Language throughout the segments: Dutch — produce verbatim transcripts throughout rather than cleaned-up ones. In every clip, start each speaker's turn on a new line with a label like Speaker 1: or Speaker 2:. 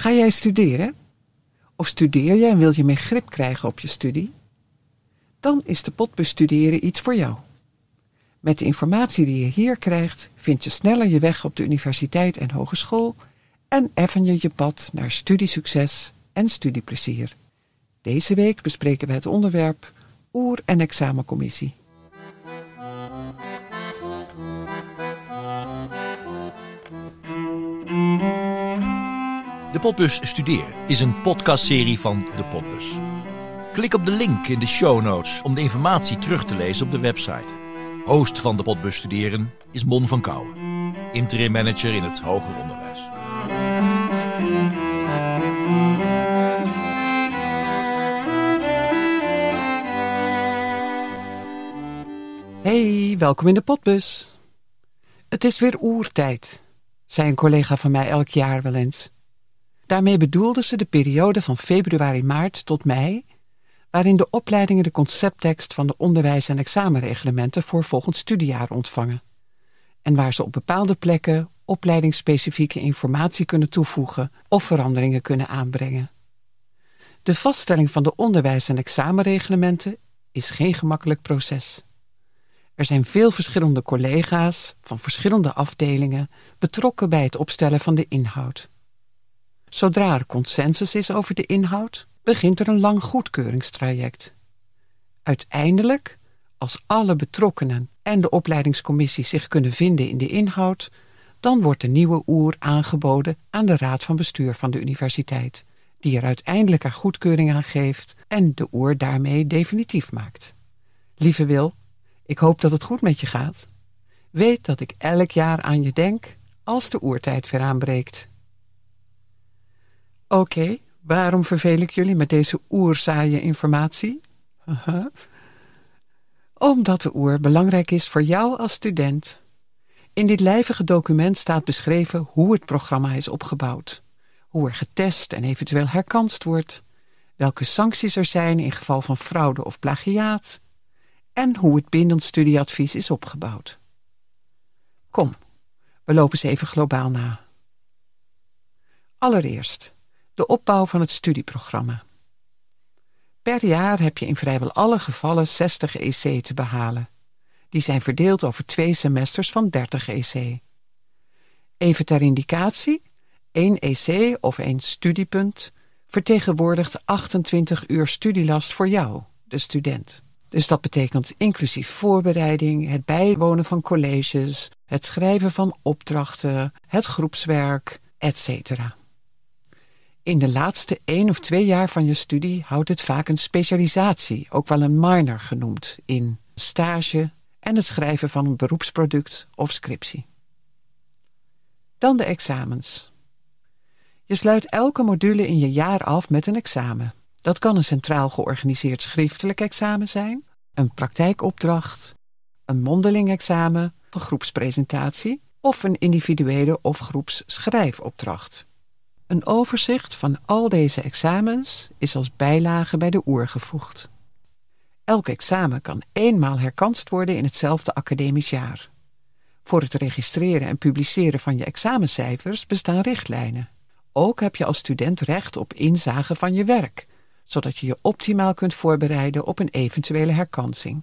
Speaker 1: Ga jij studeren? Of studeer je en wil je meer grip krijgen op je studie? Dan is de Potbus Studeren iets voor jou. Met de informatie die je hier krijgt, vind je sneller je weg op de universiteit en hogeschool en effen je je pad naar studiesucces en studieplezier. Deze week bespreken we het onderwerp Oer- en examencommissie.
Speaker 2: De Potbus Studeren is een podcastserie van de Potbus. Klik op de link in de show notes om de informatie terug te lezen op de website. Host van de Potbus Studeren is Mon van Kouwen, interim manager in het hoger onderwijs.
Speaker 1: Hey, welkom in de Potbus. Het is weer oertijd, zei een collega van mij elk jaar wel eens. Daarmee bedoelde ze de periode van februari-maart tot mei, waarin de opleidingen de concepttekst van de onderwijs- en examenreglementen voor volgend studiejaar ontvangen. En waar ze op bepaalde plekken opleidingsspecifieke informatie kunnen toevoegen of veranderingen kunnen aanbrengen. De vaststelling van de onderwijs- en examenreglementen is geen gemakkelijk proces. Er zijn veel verschillende collega's van verschillende afdelingen betrokken bij het opstellen van de inhoud. Zodra er consensus is over de inhoud, begint er een lang goedkeuringstraject. Uiteindelijk, als alle betrokkenen en de opleidingscommissie zich kunnen vinden in de inhoud, dan wordt de nieuwe oer aangeboden aan de raad van bestuur van de universiteit, die er uiteindelijk haar goedkeuring aan geeft en de oer daarmee definitief maakt. Lieve Wil, ik hoop dat het goed met je gaat. Weet dat ik elk jaar aan je denk als de oertijd weer aanbreekt. Oké, okay, waarom verveel ik jullie met deze oerzaaie informatie? Uh-huh. Omdat de oer belangrijk is voor jou als student. In dit lijvige document staat beschreven hoe het programma is opgebouwd, hoe er getest en eventueel herkanst wordt, welke sancties er zijn in geval van fraude of plagiaat en hoe het bindend studieadvies is opgebouwd. Kom, we lopen eens even globaal na. Allereerst de opbouw van het studieprogramma. Per jaar heb je in vrijwel alle gevallen zestig E C te behalen. Die zijn verdeeld over twee semesters van dertig E C. Even ter indicatie, één E C of één studiepunt vertegenwoordigt achtentwintig uur studielast voor jou, de student. Dus dat betekent inclusief voorbereiding, het bijwonen van colleges, het schrijven van opdrachten, het groepswerk, et cetera. In de laatste één of twee jaar van je studie houdt het vaak een specialisatie, ook wel een minor genoemd, in stage en het schrijven van een beroepsproduct of scriptie. Dan de examens. Je sluit elke module in je jaar af met een examen. Dat kan een centraal georganiseerd schriftelijk examen zijn, een praktijkopdracht, een mondeling examen, een groepspresentatie of een individuele of groepsschrijfopdracht. Een overzicht van al deze examens is als bijlage bij de oer gevoegd. Elk examen kan eenmaal herkanst worden in hetzelfde academisch jaar. Voor het registreren en publiceren van je examencijfers bestaan richtlijnen. Ook heb je als student recht op inzage van je werk, zodat je je optimaal kunt voorbereiden op een eventuele herkansing.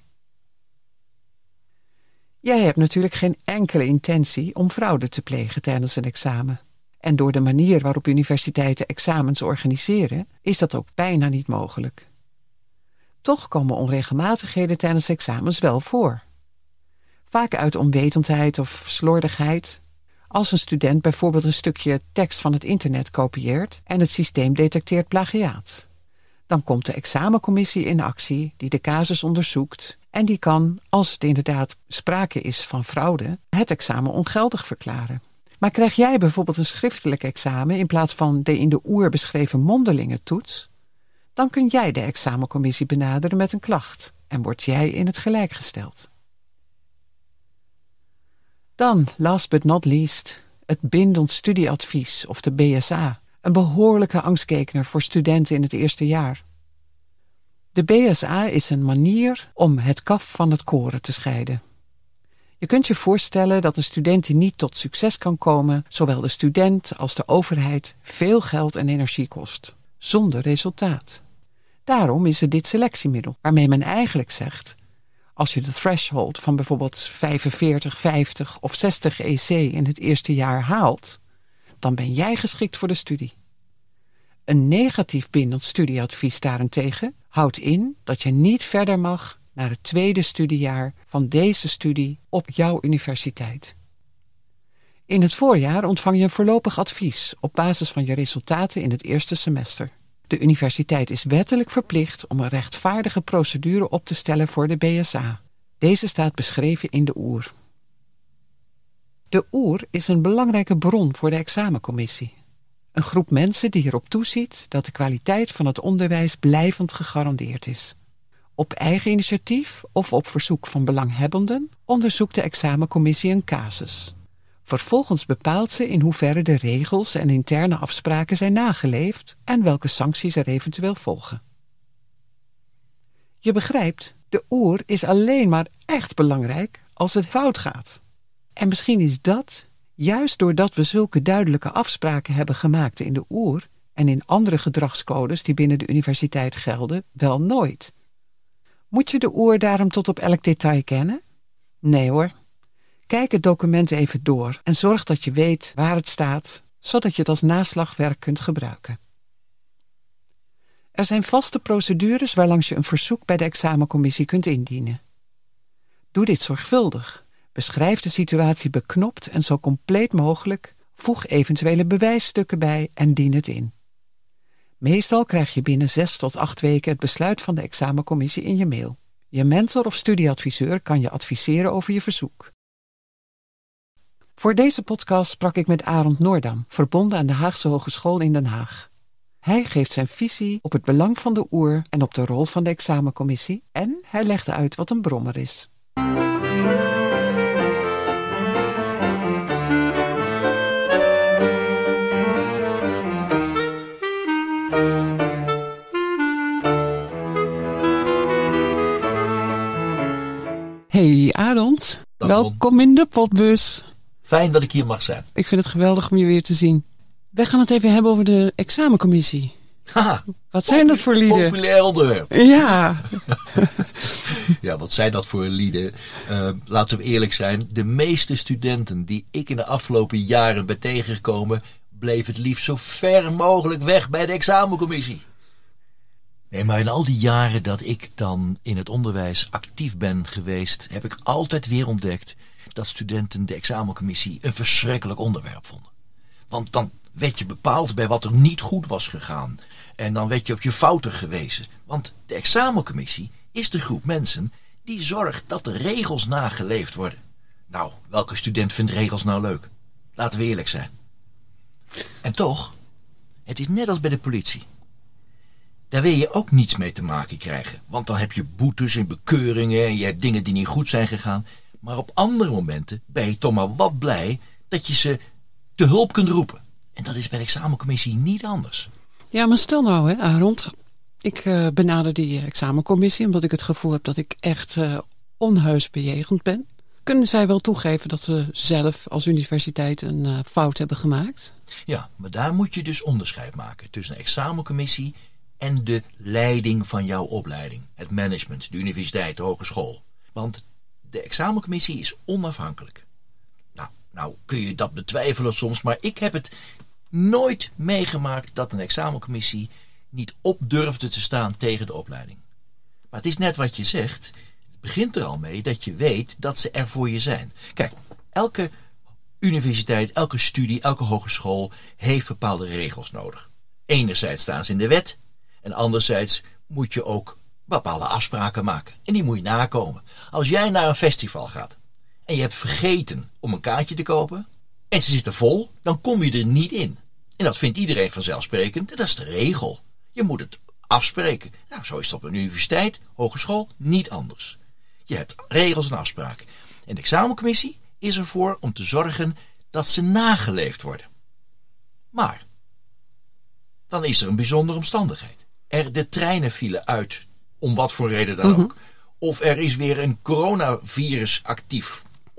Speaker 1: Jij hebt natuurlijk geen enkele intentie om fraude te plegen tijdens een examen. En door de manier waarop universiteiten examens organiseren, is dat ook bijna niet mogelijk. Toch komen onregelmatigheden tijdens examens wel voor. Vaak uit onwetendheid of slordigheid. Als een student bijvoorbeeld een stukje tekst van het internet kopieert en het systeem detecteert plagiaat. Dan komt de examencommissie in actie die de casus onderzoekt en die kan, als het inderdaad sprake is van fraude, het examen ongeldig verklaren. Maar krijg jij bijvoorbeeld een schriftelijk examen in plaats van de in de oer beschreven mondelinge toets, dan kun jij de examencommissie benaderen met een klacht en word jij in het gelijk gesteld. Dan, last but not least, het bindend studieadvies of de B S A, een behoorlijke angstkekener voor studenten in het eerste jaar. De B S A is een manier om het kaf van het koren te scheiden. Je kunt je voorstellen dat een student die niet tot succes kan komen, zowel de student als de overheid veel geld en energie kost, zonder resultaat. Daarom is er dit selectiemiddel, waarmee men eigenlijk zegt, als je de threshold van bijvoorbeeld vijfenveertig, vijftig of zestig E C in het eerste jaar haalt, dan ben jij geschikt voor de studie. Een negatief bindend studieadvies daarentegen houdt in dat je niet verder mag naar het tweede studiejaar van deze studie op jouw universiteit. In het voorjaar ontvang je een voorlopig advies op basis van je resultaten in het eerste semester. De universiteit is wettelijk verplicht om een rechtvaardige procedure op te stellen voor de B S A. Deze staat beschreven in de Oer. De Oer is een belangrijke bron voor de examencommissie. Een groep mensen die erop toeziet dat de kwaliteit van het onderwijs blijvend gegarandeerd is. Op eigen initiatief of op verzoek van belanghebbenden onderzoekt de examencommissie een casus. Vervolgens bepaalt ze in hoeverre de regels en interne afspraken zijn nageleefd en welke sancties er eventueel volgen. Je begrijpt, de Oer is alleen maar echt belangrijk als het fout gaat. En misschien is dat, juist doordat we zulke duidelijke afspraken hebben gemaakt in de Oer en in andere gedragscodes die binnen de universiteit gelden, wel nooit. Moet je de Oer daarom tot op elk detail kennen? Nee hoor. Kijk het document even door en zorg dat je weet waar het staat, zodat je het als naslagwerk kunt gebruiken. Er zijn vaste procedures waarlangs je een verzoek bij de examencommissie kunt indienen. Doe dit zorgvuldig. Beschrijf de situatie beknopt en zo compleet mogelijk, voeg eventuele bewijsstukken bij en dien het in. Meestal krijg je binnen zes tot acht weken het besluit van de examencommissie in je mail. Je mentor of studieadviseur kan je adviseren over je verzoek. Voor deze podcast sprak ik met Arend Noordam, verbonden aan de Haagse Hogeschool in Den Haag. Hij geeft zijn visie op het belang van de Oer en op de rol van de examencommissie en hij legde uit wat een brommer is. Hey Arend,
Speaker 2: Dag,
Speaker 1: welkom in de potbus.
Speaker 2: Fijn dat ik hier mag zijn.
Speaker 1: Ik vind het geweldig om je weer te zien. We gaan het even hebben over de examencommissie.
Speaker 2: Haha,
Speaker 1: wat zijn dat voor lieden?
Speaker 2: Populair onderwerp.
Speaker 1: Ja.
Speaker 2: Ja, wat zijn dat voor lieden? Uh, laten we eerlijk zijn. De meeste studenten die ik in de afgelopen jaren ben tegengekomen, bleven het liefst zo ver mogelijk weg bij de examencommissie. Nee, maar in al die jaren dat ik dan in het onderwijs actief ben geweest, heb ik altijd weer ontdekt dat studenten de examencommissie een verschrikkelijk onderwerp vonden. Want dan werd je bepaald bij wat er niet goed was gegaan. En dan werd je op je fouten gewezen. Want de examencommissie is de groep mensen die zorgt dat de regels nageleefd worden. Nou, welke student vindt regels nou leuk? Laten we eerlijk zijn. En toch, het is net als bij de politie. Daar wil je ook niets mee te maken krijgen. Want dan heb je boetes en bekeuringen en je hebt dingen die niet goed zijn gegaan. Maar op andere momenten ben je toch maar wat blij dat je ze te hulp kunt roepen. En dat is bij de examencommissie niet anders.
Speaker 1: Ja, maar stel nou, hè, Arend. Ik uh, benader die uh, examencommissie omdat ik het gevoel heb dat ik echt uh, onheus bejegend ben. Kunnen zij wel toegeven dat ze zelf als universiteit een uh, fout hebben gemaakt?
Speaker 2: Ja, maar daar moet je dus onderscheid maken tussen een examencommissie en de leiding van jouw opleiding. Het management, de universiteit, de hogeschool. Want de examencommissie is onafhankelijk. Nou, nou kun je dat betwijfelen soms, maar ik heb het nooit meegemaakt dat een examencommissie niet op durfde te staan tegen de opleiding. Maar het is net wat je zegt. Het begint er al mee dat je weet dat ze er voor je zijn. Kijk, elke universiteit, elke studie, elke hogeschool heeft bepaalde regels nodig. Enerzijds staan ze in de wet en anderzijds moet je ook bepaalde afspraken maken. En die moet je nakomen. Als jij naar een festival gaat en je hebt vergeten om een kaartje te kopen en ze zitten vol, dan kom je er niet in. En dat vindt iedereen vanzelfsprekend. Dat is de regel. Je moet het afspreken. Nou, zo is het op een universiteit, hogeschool, niet anders. Je hebt regels en afspraken. En de examencommissie is ervoor om te zorgen dat ze nageleefd worden. Maar dan is er een bijzondere omstandigheid. Er de treinen vielen uit, om wat voor reden dan ook. Mm-hmm. Of er is weer een coronavirus actief,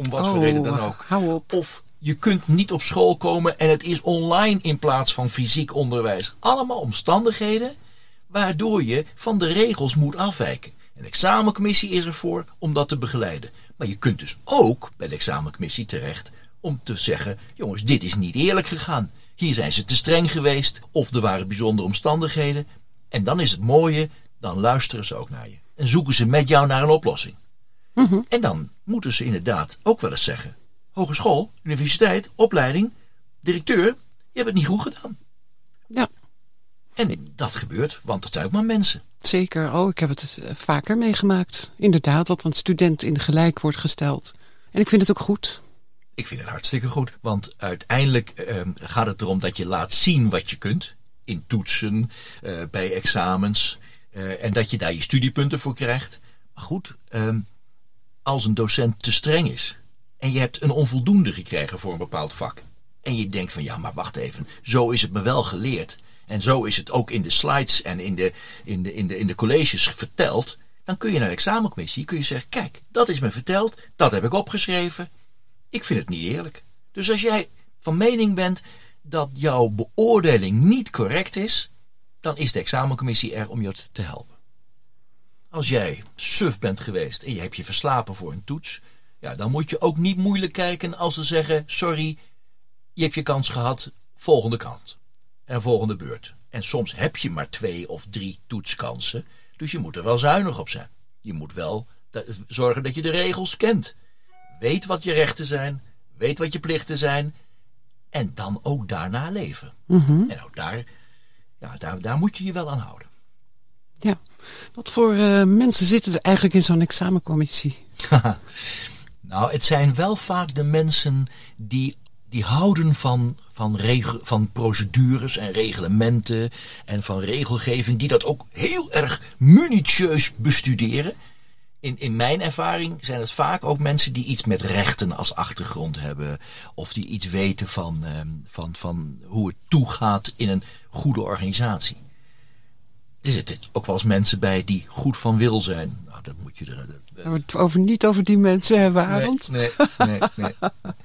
Speaker 2: Om wat
Speaker 1: oh,
Speaker 2: voor reden dan ook.
Speaker 1: Hou op.
Speaker 2: Of je kunt niet op school komen en het is online in plaats van fysiek onderwijs. Allemaal omstandigheden waardoor je van de regels moet afwijken. Een examencommissie is ervoor om dat te begeleiden. Maar je kunt dus ook bij de examencommissie terecht om te zeggen, jongens, dit is niet eerlijk gegaan. Hier zijn ze te streng geweest of er waren bijzondere omstandigheden. En dan is het mooie, dan luisteren ze ook naar je. En zoeken ze met jou naar een oplossing.
Speaker 1: Mm-hmm.
Speaker 2: En dan moeten ze inderdaad ook wel eens zeggen, hogeschool, universiteit, opleiding, directeur, je hebt het niet goed gedaan.
Speaker 1: Ja.
Speaker 2: En dat gebeurt, want het zijn ook maar mensen.
Speaker 1: Zeker. Oh, ik heb het vaker meegemaakt. Inderdaad, dat een student in gelijk wordt gesteld. En ik vind het ook goed.
Speaker 2: Ik vind het hartstikke goed, want uiteindelijk eh, gaat het erom dat je laat zien wat je kunt. In toetsen, eh, bij examens. Eh, en dat je daar je studiepunten voor krijgt. Maar goed, eh, als een docent te streng is en je hebt een onvoldoende gekregen voor een bepaald vak. En je denkt van ja, maar wacht even, zo is het me wel geleerd. En zo is het ook in de slides en in de, in de, in de, in de colleges verteld. Dan kun je naar de examencommissie, kun je zeggen, kijk, dat is me verteld, dat heb ik opgeschreven. Ik vind het niet eerlijk. Dus als jij van mening bent dat jouw beoordeling niet correct is, dan is de examencommissie er om je te helpen. Als jij suf bent geweest en je hebt je verslapen voor een toets, ja, dan moet je ook niet moeilijk kijken als ze zeggen, sorry, je hebt je kans gehad, volgende kant. En volgende beurt. En soms heb je maar twee of drie toetskansen, dus je moet er wel zuinig op zijn. Je moet wel zorgen dat je de regels kent. Weet wat je rechten zijn, weet wat je plichten zijn en dan ook daarna leven.
Speaker 1: Mm-hmm.
Speaker 2: En ook daar, ja, daar, daar moet je je wel aan houden.
Speaker 1: Ja, wat voor uh, mensen zitten er eigenlijk in zo'n examencommissie?
Speaker 2: Nou, het zijn wel vaak de mensen die, die houden van, van, regel, van procedures en reglementen en van regelgeving, die dat ook heel erg minutieus bestuderen. In, in mijn ervaring zijn het vaak ook mensen die iets met rechten als achtergrond hebben. Of die iets weten van, um, van, van hoe het toegaat in een goede organisatie. Er zitten ook wel eens mensen bij die goed van wil zijn. Nou, dat moet je er... Dat,
Speaker 1: uh... het over, niet over die mensen hebben, Arend.
Speaker 2: Nee, nee, nee, nee.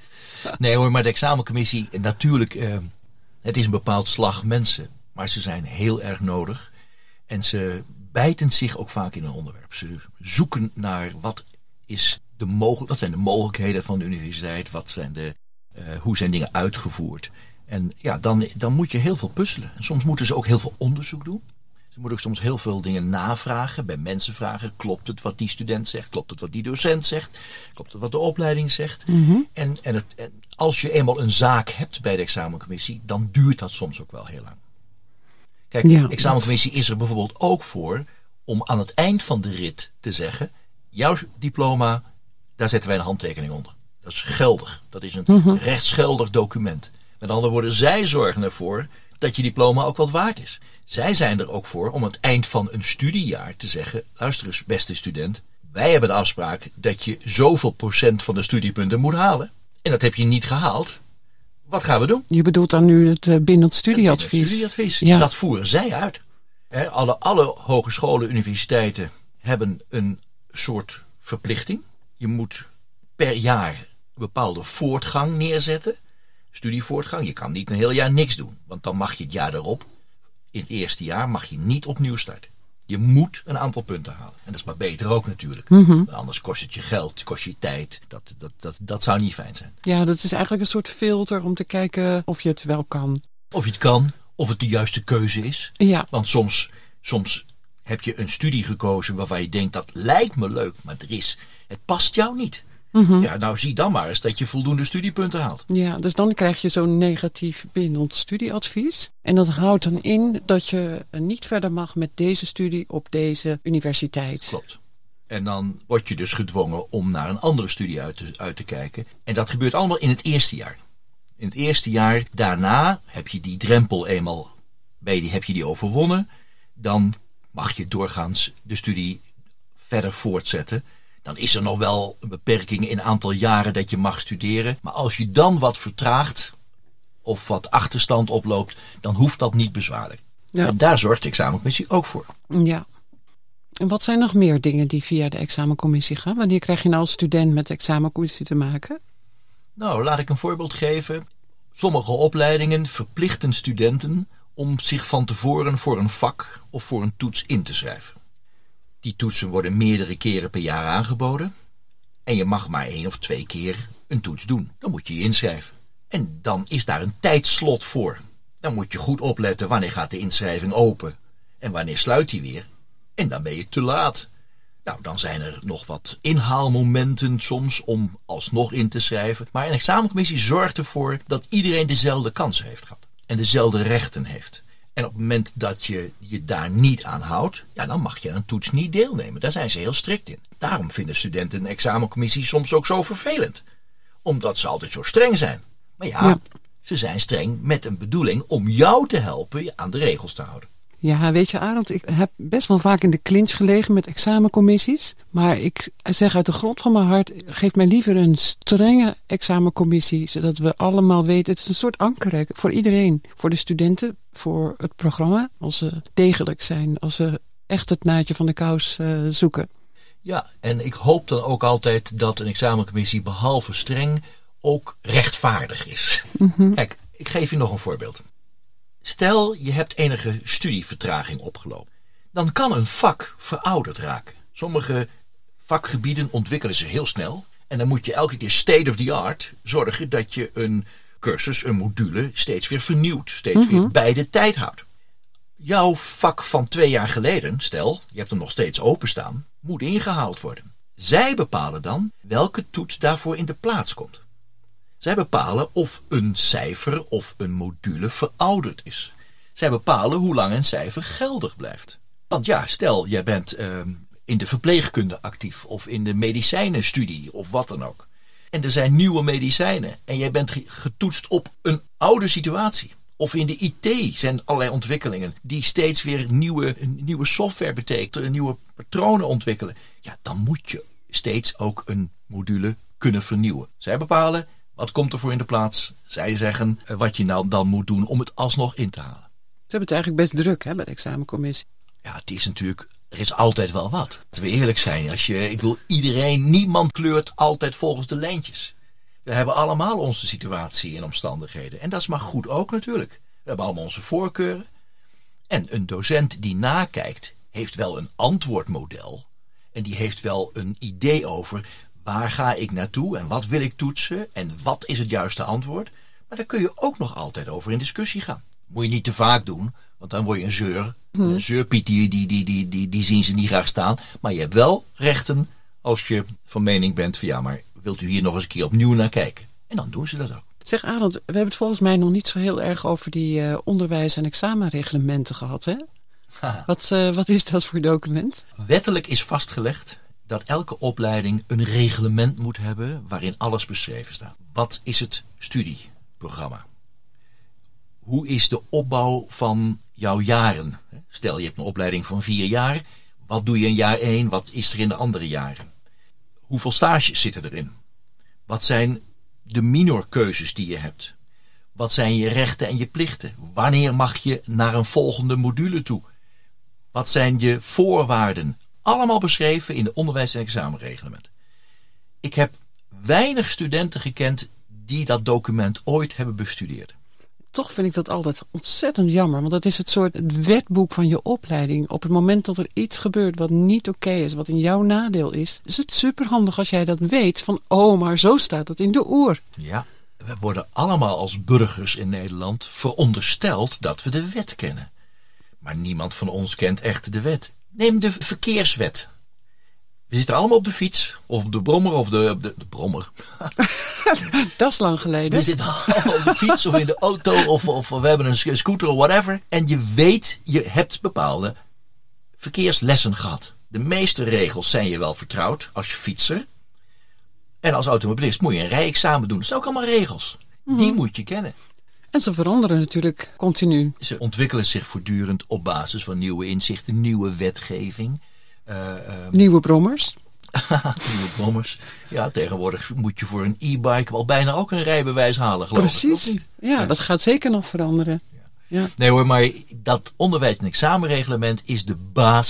Speaker 2: Nee hoor, maar de examencommissie, natuurlijk, uh, het is een bepaald slag mensen. Maar ze zijn heel erg nodig. En ze bijten zich ook vaak in een onderwerp. Ze zoeken naar wat, is de mogelijk, wat zijn de mogelijkheden van de universiteit. Wat zijn de, uh, hoe zijn dingen uitgevoerd. En ja, dan, dan moet je heel veel puzzelen. En soms moeten ze ook heel veel onderzoek doen. Ze moeten ook soms heel veel dingen navragen. Bij mensen vragen, klopt het wat die student zegt? Klopt het wat die docent zegt? Klopt het wat de opleiding zegt?
Speaker 1: Mm-hmm.
Speaker 2: En, en, het, en als je eenmaal een zaak hebt bij de examencommissie, dan duurt dat soms ook wel heel lang. Kijk, de ja, examencommissie is er bijvoorbeeld ook voor om aan het eind van de rit te zeggen, jouw diploma, daar zetten wij een handtekening onder. Dat is geldig. Dat is een mm-hmm. rechtsgeldig document. Met andere woorden, zij zorgen ervoor dat je diploma ook wat waard is. Zij zijn er ook voor om aan het eind van een studiejaar te zeggen, luister eens beste student, wij hebben de afspraak dat je zoveel procent van de studiepunten moet halen. En dat heb je niet gehaald. Wat gaan we doen?
Speaker 1: Je bedoelt dan nu het uh, bindend studieadvies.
Speaker 2: Het bindend studieadvies. Ja. Dat voeren zij uit. He, alle, alle hogescholen, universiteiten hebben een soort verplichting. Je moet per jaar een bepaalde voortgang neerzetten. Studievoortgang. Je kan niet een heel jaar niks doen. Want dan mag je het jaar erop, in het eerste jaar, mag je niet opnieuw starten. Je moet een aantal punten halen. En dat is maar beter ook natuurlijk.
Speaker 1: Mm-hmm.
Speaker 2: Anders kost het je geld, kost je tijd. Dat, dat, dat, dat zou niet fijn zijn.
Speaker 1: Ja, dat is eigenlijk een soort filter om te kijken of je het wel kan.
Speaker 2: Of je het kan, of het de juiste keuze is.
Speaker 1: Ja.
Speaker 2: Want soms, soms heb je een studie gekozen waarvan je denkt, dat lijkt me leuk, maar er is, het past jou niet. Mm-hmm. Ja, nou zie dan maar eens dat je voldoende studiepunten haalt.
Speaker 1: Ja, dus dan krijg je zo'n negatief bindend studieadvies. En dat houdt dan in dat je niet verder mag met deze studie op deze universiteit.
Speaker 2: Klopt. En dan word je dus gedwongen om naar een andere studie uit te, uit te kijken. En dat gebeurt allemaal in het eerste jaar. In het eerste jaar, daarna heb je die drempel eenmaal, bij die, heb je die overwonnen. Dan mag je doorgaans de studie verder voortzetten. Dan is er nog wel een beperking in aantal jaren dat je mag studeren. Maar als je dan wat vertraagt of wat achterstand oploopt, dan hoeft dat niet bezwaarlijk. Ja. En daar zorgt de examencommissie ook voor.
Speaker 1: Ja. En wat zijn nog meer dingen die via de examencommissie gaan? Wanneer krijg je nou als student met de examencommissie te maken?
Speaker 2: Nou, laat ik een voorbeeld geven. Sommige opleidingen verplichten studenten om zich van tevoren voor een vak of voor een toets in te schrijven. Die toetsen worden meerdere keren per jaar aangeboden. En je mag maar één of twee keer een toets doen. Dan moet je je inschrijven. En dan is daar een tijdslot voor. Dan moet je goed opletten wanneer gaat de inschrijving open. En wanneer sluit die weer. En dan ben je te laat. Nou, dan zijn er nog wat inhaalmomenten soms om alsnog in te schrijven. Maar een examencommissie zorgt ervoor dat iedereen dezelfde kans heeft gehad. En dezelfde rechten heeft. En op het moment dat je je daar niet aan houdt, ja, dan mag je aan een toets niet deelnemen. Daar zijn ze heel strikt in. Daarom vinden studenten een examencommissie soms ook zo vervelend. Omdat ze altijd zo streng zijn. Maar ja, ja, ze zijn streng met een bedoeling om jou te helpen je aan de regels te houden.
Speaker 1: Ja, weet je Arend, ik heb best wel vaak in de clinch gelegen met examencommissies. Maar ik zeg uit de grond van mijn hart, geef mij liever een strenge examencommissie. Zodat we allemaal weten, het is een soort ankerrek voor iedereen. Voor de studenten, voor het programma. Als ze degelijk zijn, als ze echt het naadje van de kous uh, zoeken.
Speaker 2: Ja, en ik hoop dan ook altijd dat een examencommissie behalve streng ook rechtvaardig is. Mm-hmm. Kijk, ik geef je nog een voorbeeld. Stel, je hebt enige studievertraging opgelopen. Dan kan een vak verouderd raken. Sommige vakgebieden ontwikkelen zich heel snel. En dan moet je elke keer state of the art zorgen dat je een cursus, een module, steeds weer vernieuwt. Steeds mm-hmm. weer bij de tijd houdt. Jouw vak van twee jaar geleden, stel, je hebt hem nog steeds openstaan, moet ingehaald worden. Zij bepalen dan welke toets daarvoor in de plaats komt. Zij bepalen of een cijfer of een module verouderd is. Zij bepalen hoe lang een cijfer geldig blijft. Want ja, stel, jij bent uh, in de verpleegkunde actief of in de medicijnenstudie of wat dan ook. En er zijn nieuwe medicijnen en jij bent getoetst op een oude situatie. Of in de I T zijn allerlei ontwikkelingen die steeds weer nieuwe, nieuwe software betekenen, nieuwe patronen ontwikkelen. Ja, dan moet je steeds ook een module kunnen vernieuwen. Zij bepalen wat komt er voor in de plaats. Zij zeggen wat je nou dan moet doen om het alsnog in te halen.
Speaker 1: Ze hebben het eigenlijk best druk hè, bij de examencommissie.
Speaker 2: Ja, het is natuurlijk, er is altijd wel wat. Laten we eerlijk zijn, als je, ik wil iedereen, niemand kleurt altijd volgens de lijntjes. We hebben allemaal onze situatie en omstandigheden. En dat is maar goed ook natuurlijk. We hebben allemaal onze voorkeuren. En een docent die nakijkt, heeft wel een antwoordmodel. En die heeft wel een idee over waar ga ik naartoe en wat wil ik toetsen en wat is het juiste antwoord. Maar daar kun je ook nog altijd over in discussie gaan. Moet je niet te vaak doen, want dan word je een zeur. Hmm. Een zeurpiet die, die, die, die, die, die zien ze niet graag staan. Maar je hebt wel rechten als je van mening bent van ja, maar wilt u hier nog eens een keer opnieuw naar kijken? En dan doen ze dat ook.
Speaker 1: Zeg Arend, we hebben het volgens mij nog niet zo heel erg over die uh, onderwijs- en examenreglementen gehad, hè? Wat, uh, wat is dat voor document?
Speaker 2: Wettelijk is vastgelegd dat elke opleiding een reglement moet hebben waarin alles beschreven staat. Wat is het studieprogramma? Hoe is de opbouw van jouw jaren? Stel je hebt een opleiding van vier jaar. Wat doe je in jaar één? Wat is er in de andere jaren? Hoeveel stages zitten erin? Wat zijn de minorkeuzes die je hebt? Wat zijn je rechten en je plichten? Wanneer mag je naar een volgende module toe? Wat zijn je voorwaarden? Allemaal beschreven in de onderwijs- en examenreglement. Ik heb weinig studenten gekend die dat document ooit hebben bestudeerd.
Speaker 1: Toch vind ik dat altijd ontzettend jammer. Want dat is het soort het wetboek van je opleiding. Op het moment dat er iets gebeurt wat niet oké is, wat in jouw nadeel is, is het superhandig als jij dat weet van oh, maar zo staat het in de oer.
Speaker 2: Ja, we worden allemaal als burgers in Nederland verondersteld dat we de wet kennen. Maar niemand van ons kent echt de wet. Neem de verkeerswet. We zitten allemaal op de fiets, of op de brommer, of de, de, de brommer.
Speaker 1: Dat is lang geleden.
Speaker 2: We zitten allemaal op de fiets, of in de auto, of, of we hebben een scooter, of whatever. En je weet, je hebt bepaalde verkeerslessen gehad. De meeste regels zijn je wel vertrouwd als je fietser. En als automobilist moet je een rijexamen doen. Dat zijn ook allemaal regels. Mm-hmm. Die moet je kennen.
Speaker 1: En ze veranderen natuurlijk continu.
Speaker 2: Ze ontwikkelen zich voortdurend op basis van nieuwe inzichten, nieuwe wetgeving. Uh, uh,
Speaker 1: Nieuwe brommers.
Speaker 2: Nieuwe brommers. Ja, tegenwoordig moet je voor een e-bike al bijna ook een rijbewijs halen, geloof
Speaker 1: Precies.
Speaker 2: ik. Precies.
Speaker 1: Ja, ja, dat gaat zeker nog veranderen.
Speaker 2: Ja. Ja. Nee hoor, maar dat onderwijs- en examenreglement is de basis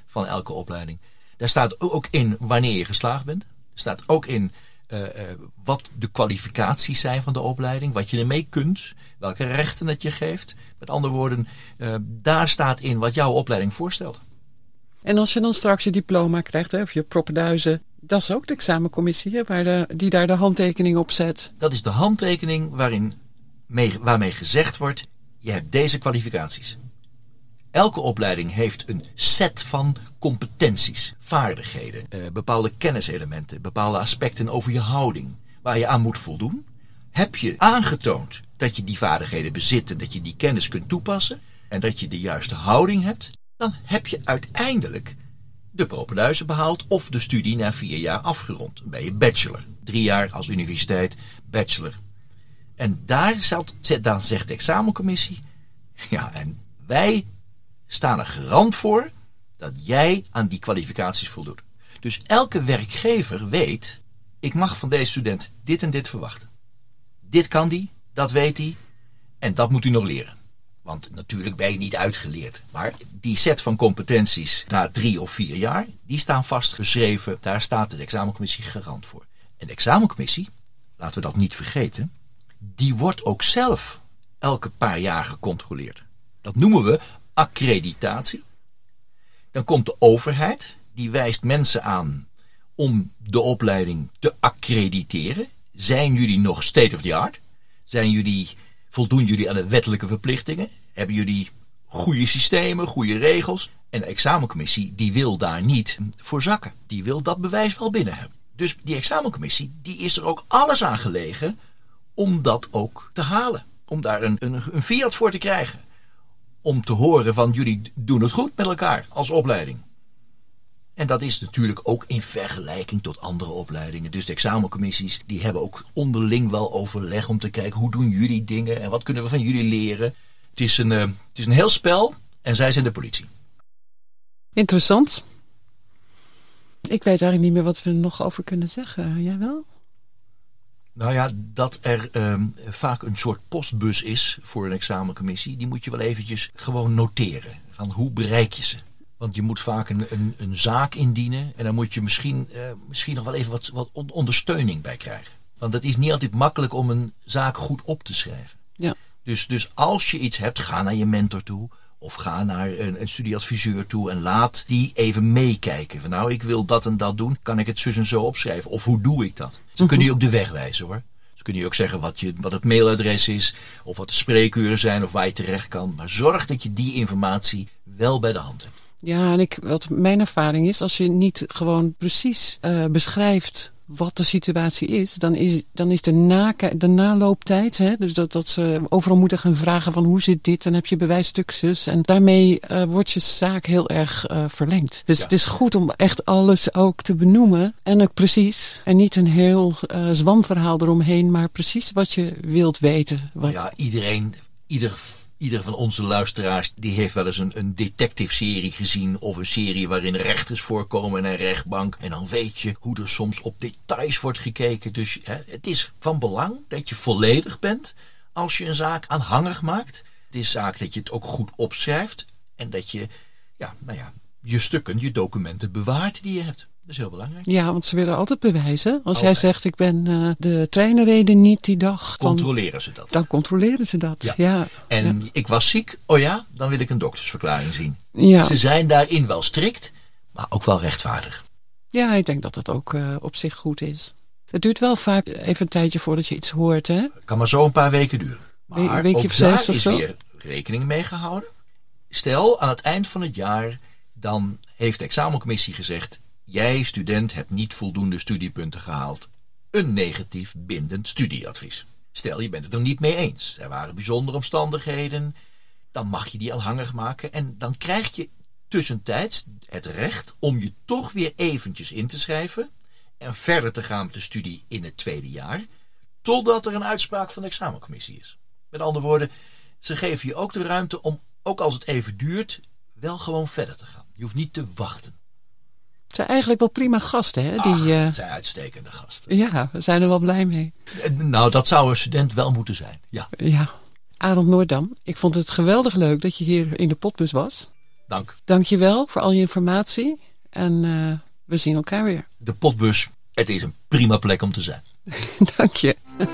Speaker 2: van elke opleiding. Daar staat ook in wanneer je geslaagd bent. Er staat ook in uh, uh, wat de kwalificaties zijn van de opleiding. Wat je ermee kunt. Welke rechten het je geeft. Met andere woorden, uh, daar staat in wat jouw opleiding voorstelt.
Speaker 1: En als je dan straks je diploma krijgt, hè, of je proppenduizen, dat is ook de examencommissie, hè, waar de, die daar de handtekening op zet.
Speaker 2: Dat is de handtekening waarin mee, waarmee gezegd wordt, je hebt deze kwalificaties. Elke opleiding heeft een set van competenties, vaardigheden, eh, bepaalde kenniselementen, bepaalde aspecten over je houding, waar je aan moet voldoen. Heb je aangetoond dat je die vaardigheden bezit en dat je die kennis kunt toepassen en dat je de juiste houding hebt, dan heb je uiteindelijk de propenduizen behaald of de studie na vier jaar afgerond. Dan ben je bachelor. Drie jaar als universiteit, bachelor. En daar zat, dan zegt de examencommissie, ja, en wij staan er garant voor dat jij aan die kwalificaties voldoet. Dus elke werkgever weet, ik mag van deze student dit en dit verwachten. Dit kan die, dat weet hij en dat moet hij nog leren. Want natuurlijk ben je niet uitgeleerd. Maar die set van competenties na drie of vier jaar, die staan vastgeschreven. Daar staat de examencommissie garant voor. En de examencommissie, laten we dat niet vergeten, die wordt ook zelf elke paar jaar gecontroleerd. Dat noemen we accreditatie. Dan komt de overheid, die wijst mensen aan om de opleiding te accrediteren. Zijn jullie nog state of the art? Zijn jullie, voldoen jullie aan de wettelijke verplichtingen? Hebben jullie goede systemen, goede regels? En de examencommissie die wil daar niet voor zakken. Die wil dat bewijs wel binnen hebben. Dus die examencommissie die is er ook alles aan gelegen om dat ook te halen. Om daar een, een, een fiat voor te krijgen. Om te horen van jullie doen het goed met elkaar als opleiding. En dat is natuurlijk ook in vergelijking tot andere opleidingen. Dus de examencommissies die hebben ook onderling wel overleg om te kijken hoe doen jullie dingen en wat kunnen we van jullie leren. Het is een, uh, het is een heel spel en zij zijn de politie.
Speaker 1: Interessant. Ik weet eigenlijk niet meer wat we er nog over kunnen zeggen. Jij wel?
Speaker 2: Nou ja, dat er um, vaak een soort postbus is voor een examencommissie. Die moet je wel eventjes gewoon noteren. Van hoe bereik je ze? Want je moet vaak een, een, een zaak indienen. En dan moet je misschien, uh, misschien nog wel even wat, wat ondersteuning bij krijgen. Want het is niet altijd makkelijk om een zaak goed op te schrijven.
Speaker 1: Ja.
Speaker 2: Dus, dus als je iets hebt, ga naar je mentor toe. Of ga naar een, een studieadviseur toe en laat die even meekijken. Van nou, ik wil dat en dat doen. Kan ik het zus en zo opschrijven? Of hoe doe ik dat? Ze mm-hmm. kunnen je ook de weg wijzen hoor. Ze kunnen je ook zeggen wat, je, wat het mailadres is. Of wat de spreekuren zijn. Of waar je terecht kan. Maar zorg dat je die informatie wel bij de hand hebt.
Speaker 1: Ja, en ik, wat mijn ervaring is, als je niet gewoon precies uh, beschrijft wat de situatie is, dan is, dan is de, na, de nalooptijd, hè, dus dat, dat ze overal moeten gaan vragen van hoe zit dit, dan heb je bewijsstuk zus. En daarmee uh, wordt je zaak heel erg uh, verlengd. Dus ja. Het is goed om echt alles ook te benoemen en ook precies. En niet een heel uh, zwamverhaal eromheen, maar precies wat je wilt weten. Wat...
Speaker 2: Ja, iedereen, ieder... Ieder van onze luisteraars die heeft wel eens een, een detective-serie gezien of een serie waarin rechters voorkomen in een rechtbank. En dan weet je hoe er soms op details wordt gekeken. Dus hè, het is van belang dat je volledig bent als je een zaak aanhangig maakt. Het is zaak dat je het ook goed opschrijft en dat je ja, nou ja, je stukken, je documenten bewaart die je hebt. Dat is heel belangrijk.
Speaker 1: Ja, want ze willen altijd bewijzen. Als altijd. Jij zegt, ik ben uh, de treinen reden niet die dag.
Speaker 2: Controleren
Speaker 1: dan,
Speaker 2: ze dat.
Speaker 1: Dan controleren ze dat, ja. ja.
Speaker 2: En
Speaker 1: ja.
Speaker 2: ik was ziek, oh ja, dan wil ik een doktersverklaring zien.
Speaker 1: Ja.
Speaker 2: Ze zijn daarin wel strikt, maar ook wel rechtvaardig.
Speaker 1: Ja, ik denk dat dat ook uh, op zich goed is. Het duurt wel vaak even een tijdje voordat je iets hoort, hè? Het
Speaker 2: kan maar zo een paar weken duren. Maar
Speaker 1: We, weekje
Speaker 2: ook daar is zo? weer rekening mee gehouden. Stel, aan het eind van het jaar, dan heeft de examencommissie gezegd, jij, student, hebt niet voldoende studiepunten gehaald. Een negatief bindend studieadvies. Stel, je bent het er niet mee eens. Er waren bijzondere omstandigheden. Dan mag je die aanhangig maken. En dan krijg je tussentijds het recht om je toch weer eventjes in te schrijven. En verder te gaan met de studie in het tweede jaar. Totdat er een uitspraak van de examencommissie is. Met andere woorden, ze geven je ook de ruimte om, ook als het even duurt, wel gewoon verder te gaan. Je hoeft niet te wachten.
Speaker 1: Het zijn eigenlijk wel prima gasten, hè? Die,
Speaker 2: Ach,
Speaker 1: uh...
Speaker 2: het zijn uitstekende gasten.
Speaker 1: Ja, we zijn er wel blij mee.
Speaker 2: Nou, dat zou een student wel moeten zijn, ja.
Speaker 1: Ja. Arend Noordam, ik vond het geweldig leuk dat je hier in de potbus was.
Speaker 2: Dank.
Speaker 1: Dank je wel voor al je informatie. En uh, we zien elkaar weer.
Speaker 2: De Potbus, het is een prima plek om te zijn.
Speaker 1: Dank je.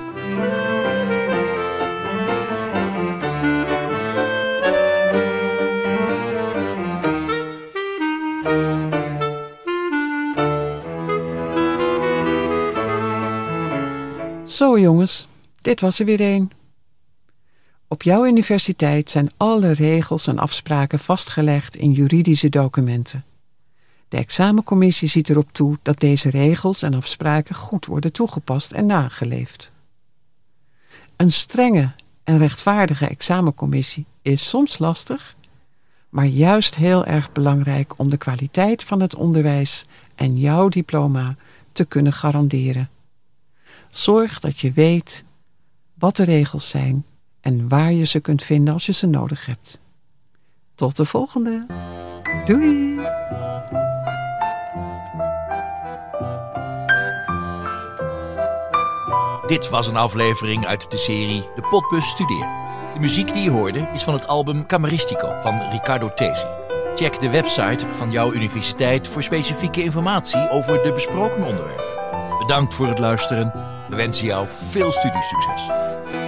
Speaker 1: Zo jongens, dit was er weer een. Op jouw universiteit zijn alle regels en afspraken vastgelegd in juridische documenten. De examencommissie ziet erop toe dat deze regels en afspraken goed worden toegepast en nageleefd. Een strenge en rechtvaardige examencommissie is soms lastig, maar juist heel erg belangrijk om de kwaliteit van het onderwijs en jouw diploma te kunnen garanderen. Zorg dat je weet wat de regels zijn en waar je ze kunt vinden als je ze nodig hebt. Tot de volgende. Doei!
Speaker 2: Dit was een aflevering uit de serie De Potbus Studeer. De muziek die je hoorde is van het album Cameristico van Riccardo Tesi. Check de website van jouw universiteit voor specifieke informatie over de besproken onderwerpen. Bedankt voor het luisteren. We wensen jou veel studiesucces.